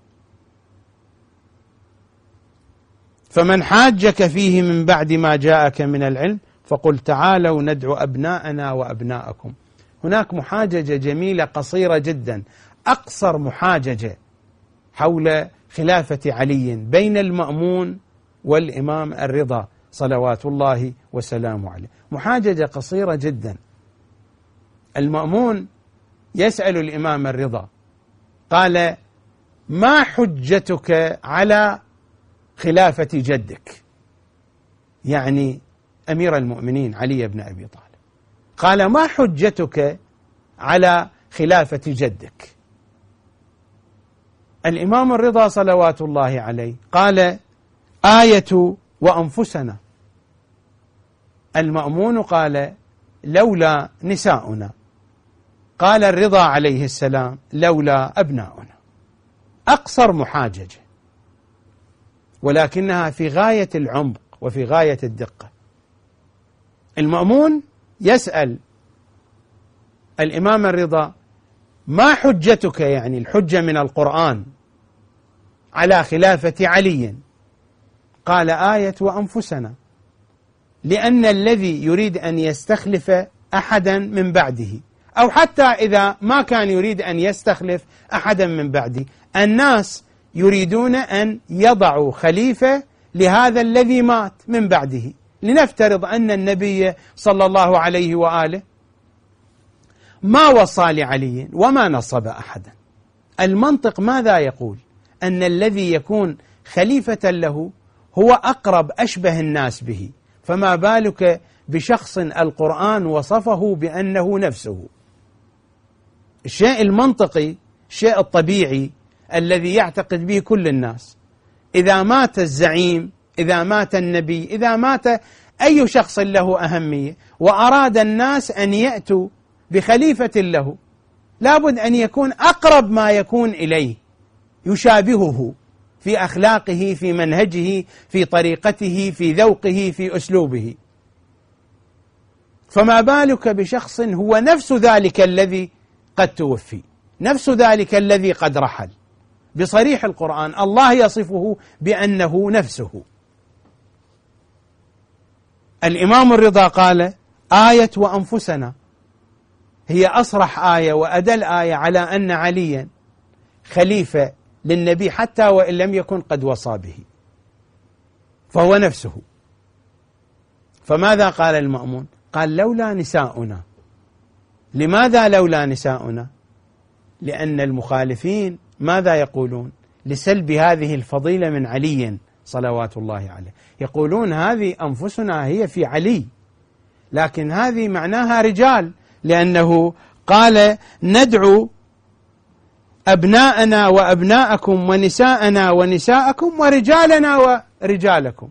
فمن حاجك فيه من بعد ما جاءك من العلم فقل تعالوا ندعو أبناءنا وأبناءكم. هناك محاججة جميلة قصيرة جدا، أقصر محاججة حول خلافة علي بين المأمون والإمام الرضا صلوات الله وسلامه عليه. محاججة قصيرة جدا. المأمون يسأل الإمام الرضا قال ما حجتك على خلافة جدك، يعني أمير المؤمنين علي بن أبي طالب. قال ما حجتك على خلافة جدك؟ الإمام الرضا صلوات الله عليه قال آية وأنفسنا. المأمون قال لولا نساؤنا. قال الرضا عليه السلام لولا أبناؤنا. أقصر محاججة، ولكنها في غاية العمق وفي غاية الدقة. المأمون يسأل الإمام الرضا ما حجتك، يعني الحجة من القرآن، على خلافة علي؟ قال آية وأنفسنا، لأن الذي يريد أن يستخلف أحدا من بعده، أو حتى إذا ما كان يريد أن يستخلف أحدا من بعده، الناس يريدون أن يضعوا خليفة لهذا الذي مات من بعده. لنفترض أن النبي صلى الله عليه وآله ما وصى لعلي وما نصب أحدا. المنطق ماذا يقول؟ أن الذي يكون خليفة له هو أقرب أشبه الناس به، فما بالك بشخص القرآن وصفه بأنه نفسه. الشيء المنطقي، الشيء الطبيعي الذي يعتقد به كل الناس، إذا مات الزعيم، إذا مات النبي، إذا مات أي شخص له أهمية وأراد الناس أن يأتوا بخليفة له، لابد أن يكون أقرب ما يكون إليه، يشابهه في أخلاقه، في منهجه، في طريقته، في ذوقه، في أسلوبه. فما بالك بشخص هو نفس ذلك الذي قد توفي، نفس ذلك الذي قد رحل. بصريح القرآن الله يصفه بأنه نفسه. الإمام الرضا قال: آية وأنفسنا، هي أصرح آية وأدل آية على أن عليا خليفة للنبي حتى وإن لم يكن قد وصى به، فهو نفسه. فماذا قال المأمون؟ قال: لولا نساؤنا. لماذا لولا نساؤنا؟ لأن المخالفين ماذا يقولون لسلب هذه الفضيلة من علي صلوات الله عليه؟ يقولون هذه أنفسنا هي في علي، لكن هذه معناها رجال، لأنه قال: ندعو أبناءنا وأبناءكم ونساءنا ونساءكم ورجالنا ورجالكم.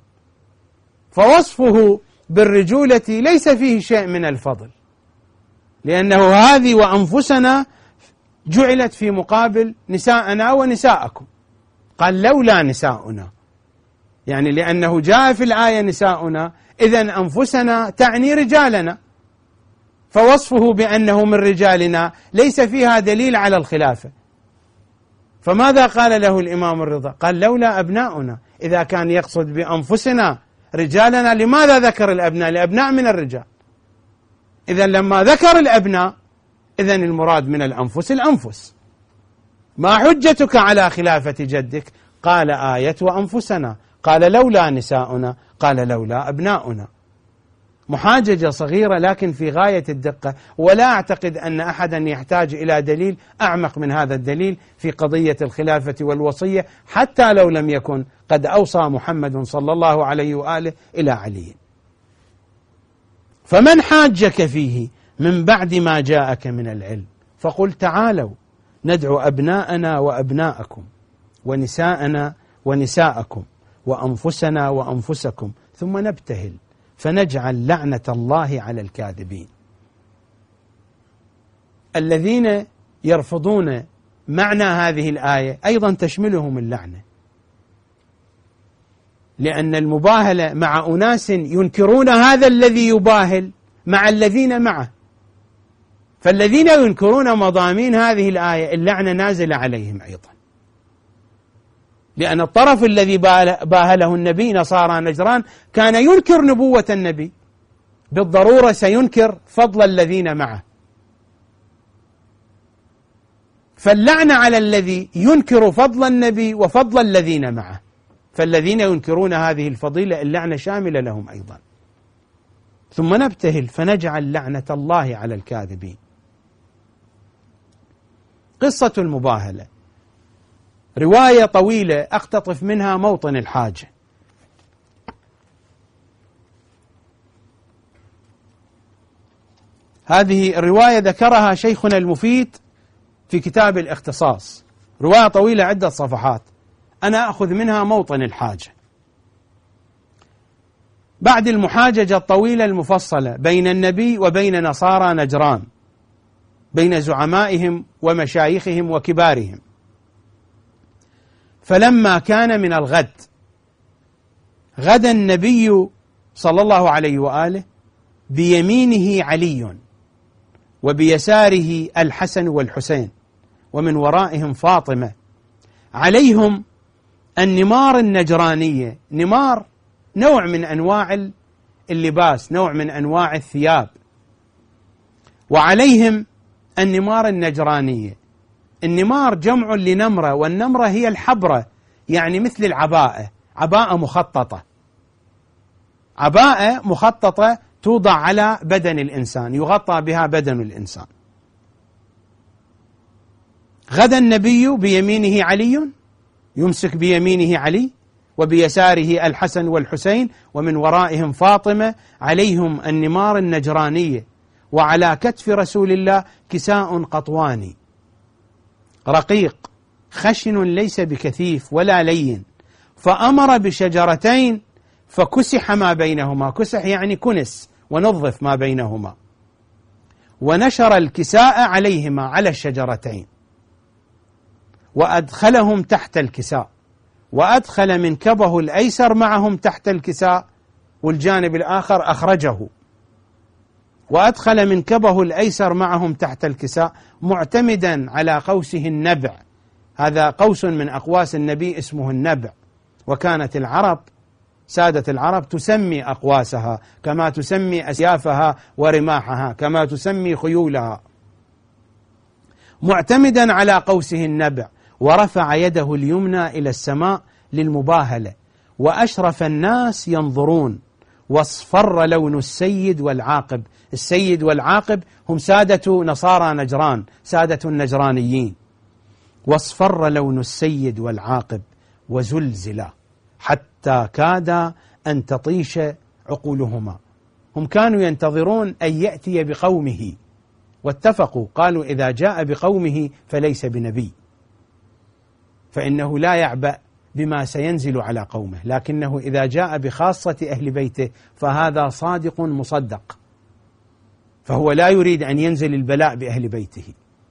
فوصفه بالرجولة ليس فيه شيء من الفضل، لأنه هذه وأنفسنا جعلت في مقابل نساءنا ونساءكم. قال: لولا نساؤنا، يعني لأنه جاء في الآية نساؤنا، إذن أنفسنا تعني رجالنا، فوصفه بأنه من رجالنا ليس فيها دليل على الخلافة. فماذا قال له الإمام الرضا؟ قال: لولا أبناؤنا. إذا كان يقصد بأنفسنا رجالنا، لماذا ذكر الأبناء؟ الأبناء من الرجال. إذن لما ذكر الأبناء، إذن المراد من الأنفس الأنفس. ما حجتك على خلافة جدك؟ قال: آية وأنفسنا. قال: لولا نساؤنا. قال: لولا أبناؤنا. محاججة صغيرة لكن في غاية الدقة، ولا أعتقد أن أحدا يحتاج إلى دليل أعمق من هذا الدليل في قضية الخلافة والوصية، حتى لو لم يكن قد أوصى محمد صلى الله عليه وآله إلى علي. فمن حاجك فيه من بعد ما جاءك من العلم فقل: تعالوا ندعو أبناءنا وأبناءكم ونساءنا ونساءكم وأنفسنا وأنفسكم ثم نبتهل فنجعل لعنة الله على الكاذبين. الذين يرفضون معنى هذه الآية أيضا تشملهم اللعنة، لأن المباهلة مع أناس ينكرون هذا الذي يباهل مع الذين معه، فالذين ينكرون مضامين هذه الآية اللعنة نازلة عليهم أيضا، لأن الطرف الذي باهله النبي نصارى نجران كان ينكر نبوة النبي، بالضرورة سينكر فضل الذين معه. فاللعنة على الذي ينكر فضل النبي وفضل الذين معه، فالذين ينكرون هذه الفضيلة اللعنة شاملة لهم أيضا. ثم نبتهل فنجعل لعنة الله على الكاذبين. قصة المباهلة رواية طويلة أقتطف منها موطن الحاجة. هذه الرواية ذكرها شيخنا المفيد في كتاب الاختصاص، رواية طويلة عدة صفحات، أنا أخذ منها موطن الحاجة. بعد المحاججة الطويلة المفصلة بين النبي وبين نصارى نجران، بين زعمائهم ومشايخهم وكبارهم، فلما كان من الغد غدا النبي صلى الله عليه وآله بيمينه علي وبيساره الحسن والحسين ومن ورائهم فاطمة، عليهم النمار النجرانية. نمار نوع من أنواع اللباس، نوع من أنواع الثياب، وعليهم النمار النجرانية. النمار جمع لنمرة، والنمرة هي الحبرة، يعني مثل العباءة، عباءة مخططة، عباءة مخططة توضع على بدن الإنسان، يغطى بها بدن الإنسان. غدا النبي بيمينه علي، يمسك بيمينه علي وبيساره الحسن والحسين ومن ورائهم فاطمة، عليهم النمار النجرانية، وعلى كتف رسول الله كساء قطواني رقيق خشن ليس بكثيف ولا لين، فأمر بشجرتين فكسح ما بينهما، كسح يعني كنس ونظف ما بينهما، ونشر الكساء عليهما على الشجرتين وأدخلهم تحت الكساء، وأدخل منكبه الأيسر معهم تحت الكساء والجانب الآخر أخرجه، وأدخل منكبه الأيسر معهم تحت الكساء معتمدا على قوسه النبع. هذا قوس من أقواس النبي اسمه النبع، وكانت العرب سادة العرب تسمي أقواسها كما تسمي أسيافها ورماحها، كما تسمي خيولها، معتمدا على قوسه النبع. ورفع يده اليمنى إلى السماء للمباهلة، وأشرف الناس ينظرون، واصفر لون السيد والعاقب. السيد والعاقب هم سادة نصارى نجران، سادة النجرانيين. واصفر لون السيد والعاقب وزلزلا حتى كاد أن تطيش عقولهما. هم كانوا ينتظرون أن يأتي بقومه، واتفقوا قالوا إذا جاء بقومه فليس بنبي، فإنه لا يعبأ بما سينزل على قومه، لكنه إذا جاء بخاصة أهل بيته فهذا صادق مصدق، فهو لا يريد أن ينزل البلاء بأهل بيته.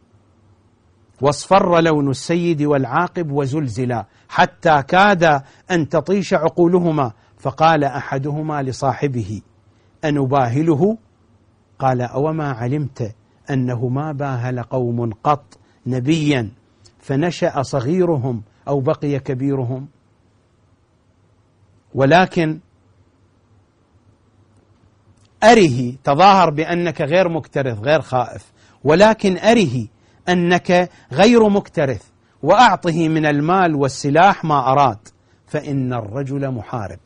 واصفر لون السيد والعاقب وزلزلا حتى كاد أن تطيش عقولهما، فقال أحدهما لصاحبه أنباهله؟ قال أوما علمت أنه ما باهل قوم قط نبيا فنشأ صغيرهم أو بقي كبيرهم؟ ولكن أره، تظاهر بأنك غير مكترث غير خائف، ولكن أره أنك غير مكترث، وأعطه من المال والسلاح ما أراد، فإن الرجل محارب.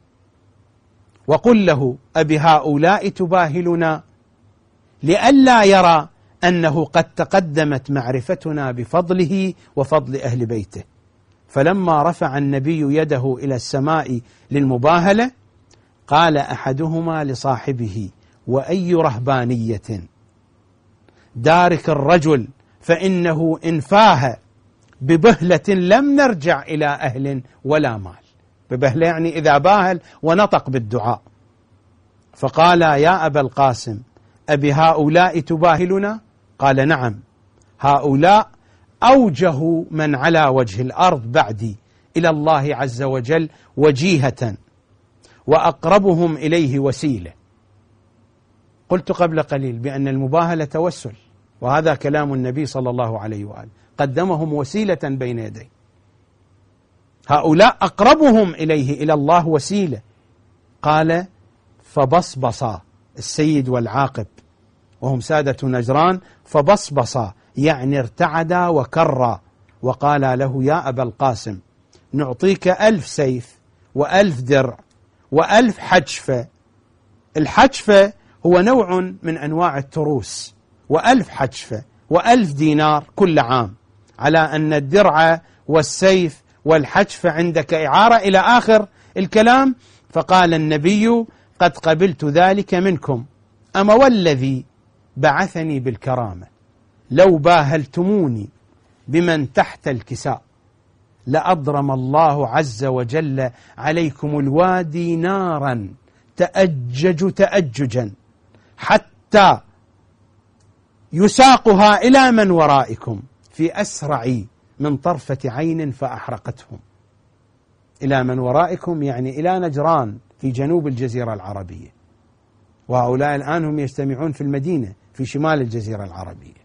وقل له أبهؤلاء تباهلنا، لئلا يرى أنه قد تقدمت معرفتنا بفضله وفضل أهل بيته. فلما رفع النبي يده إلى السماء للمباهلة قال أحدهما لصاحبه وأي رهبانية دارك الرجل، فإنه إن فاه ببهلة لم نرجع إلى أهل ولا مال. ببهلة يعني إذا باهل ونطق بالدعاء. فقال يا أبا القاسم أبي هؤلاء تباهلنا؟ قال نعم، هؤلاء أوجه من على وجه الأرض بعدي إلى الله عز وجل وجيهة، وأقربهم إليه وسيلة. قلت قبل قليل بأن المباهلة توسل، وهذا كلام النبي صلى الله عليه وآله، قدمهم وسيلة بين يديه. هؤلاء أقربهم إليه إلى الله وسيلة. قال فبصبصا السيد والعاقب وهم سادة نجران، فبصبصا يعني ارتعدا وكرا، وقال له يا أبا القاسم نعطيك ألف سيف وألف درع وألف حجفة. الحجفة هو نوع من أنواع التروس، وألف حجفة وألف دينار كل عام، على أن الدرع والسيف والحجفة عندك إعارة إلى آخر الكلام. فقال النبي قد قبلت ذلك منكم، أما والذي بعثني بالكرامة لو باهلتموني بمن تحت الكساء لأضرم الله عز وجل عليكم الوادي نارا تأجج تأججا حتى يساقها إلى من ورائكم في أسرع من طرفة عين فأحرقتهم. إلى من ورائكم يعني إلى نجران في جنوب الجزيرة العربية، وهؤلاء الآن هم يجتمعون في المدينة في شمال الجزيرة العربية.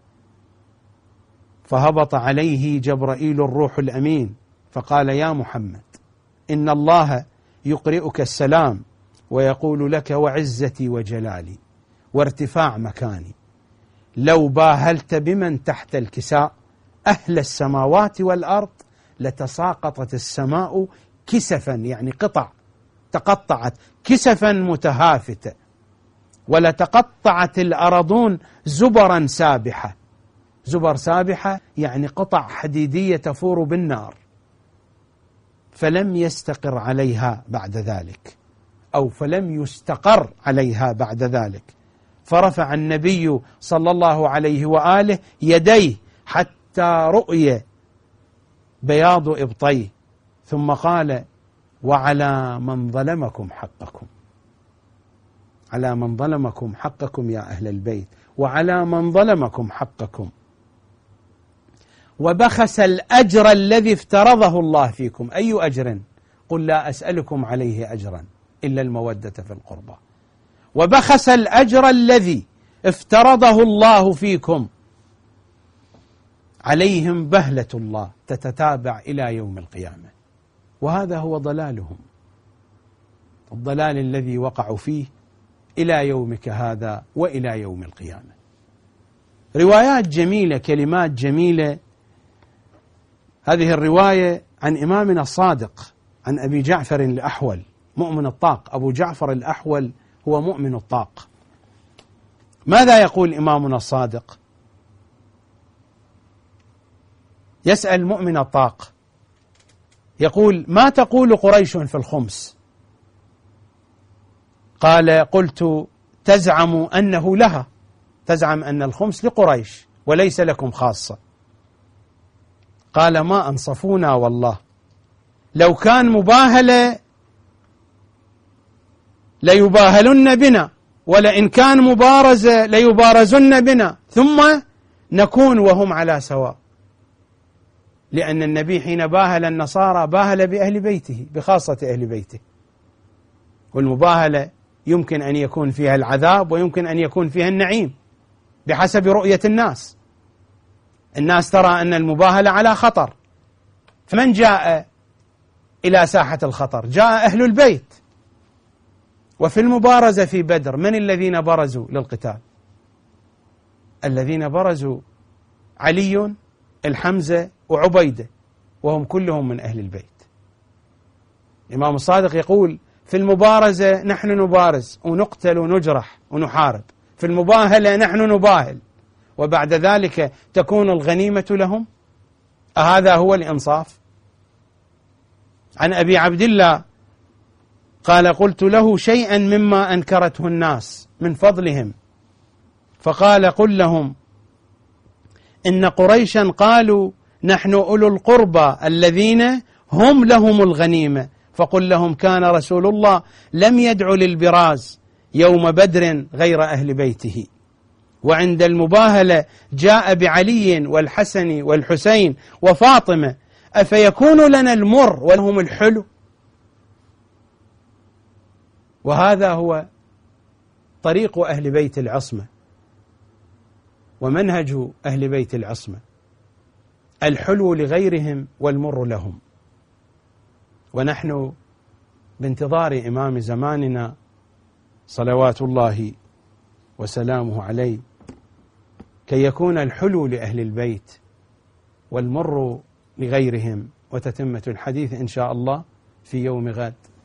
فهبط عليه جبرائيل الروح الأمين فقال يا محمد إن الله يقرئك السلام ويقول لك وعزتي وجلالي وارتفاع مكاني لو باهلت بمن تحت الكساء أهل السماوات والأرض لتساقطت السماء كسفا، يعني قطع تقطعت كسفا متهافتة، ولتقطعت الأرضون زبرا سابحة. زبر سابحة يعني قطع حديدية تفور بالنار. فلم يستقر عليها بعد ذلك، أو فلم يستقر عليها بعد ذلك. فرفع النبي صلى الله عليه وآله يديه حتى حتى رؤي بياض إبطيه، ثم قال: وعلى من ظلمكم حقكم، على من ظلمكم حقكم يا أهل البيت، وعلى من ظلمكم حقكم، وبخس الأجر الذي افترضه الله فيكم. أي أجر؟ قل لا أسألكم عليه أجرا إلا المودة في القربى. وبخس الأجر الذي افترضه الله فيكم، عليهم بهلة الله تتتابع إلى يوم القيامة. وهذا هو ضلالهم، الضلال الذي وقعوا فيه إلى يومك هذا وإلى يوم القيامة. روايات جميلة، كلمات جميلة. هذه الرواية عن إمامنا الصادق، عن أبي جعفر الأحول مؤمن الطاق. أبو جعفر الأحول هو مؤمن الطاق. ماذا يقول إمامنا الصادق؟ يسأل مؤمن الطاق، يقول: ما تقول قريش في الخمس؟ قال: قلت: تزعم أنه لها، تزعم أن الخمس لقريش وليس لكم خاصة. قال: ما أنصفونا والله، لو كان مباهلة ليباهلن بنا، ولئن كان مبارزة ليبارزن بنا، ثم نكون وهم على سواء. لأن النبي حين باهل النصارى باهل بأهل بيته، بخاصة أهل بيته، والمباهلة يمكن أن يكون فيها العذاب ويمكن أن يكون فيها النعيم بحسب رؤية الناس. الناس ترى أن المباهلة على خطر، فمن جاء إلى ساحة الخطر؟ جاء أهل البيت. وفي المبارزة في بدر من الذين برزوا للقتال؟ الذين برزوا علي، الحمزة، وعبيدة، وهم كلهم من أهل البيت. الإمام الصادق يقول: في المبارزة نحن نبارز ونقتل ونجرح ونحارب، في المباهلة نحن نباهل، وبعد ذلك تكون الغنيمة لهم. أهذا هو الإنصاف؟ عن أبي عبد الله قال: قلت له شيئا مما أنكرته الناس من فضلهم، فقال: قل لهم إن قريشا قالوا نحن أولو القربى الذين هم لهم الغنيمة، فقل لهم كان رسول الله لم يدع للبراز يوم بدر غير أهل بيته، وعند المباهلة جاء بعلي والحسن والحسين وفاطمة، أفيكون لنا المر ولهم الحلو؟ وهذا هو طريق أهل بيت العصمة ومنهج أهل بيت العصمة، الحلو لغيرهم والمر لهم. ونحن بانتظار إمام زماننا صلوات الله وسلامه عليه كي يكون الحلو لأهل البيت والمر لغيرهم. وتتمة الحديث إن شاء الله في يوم غد.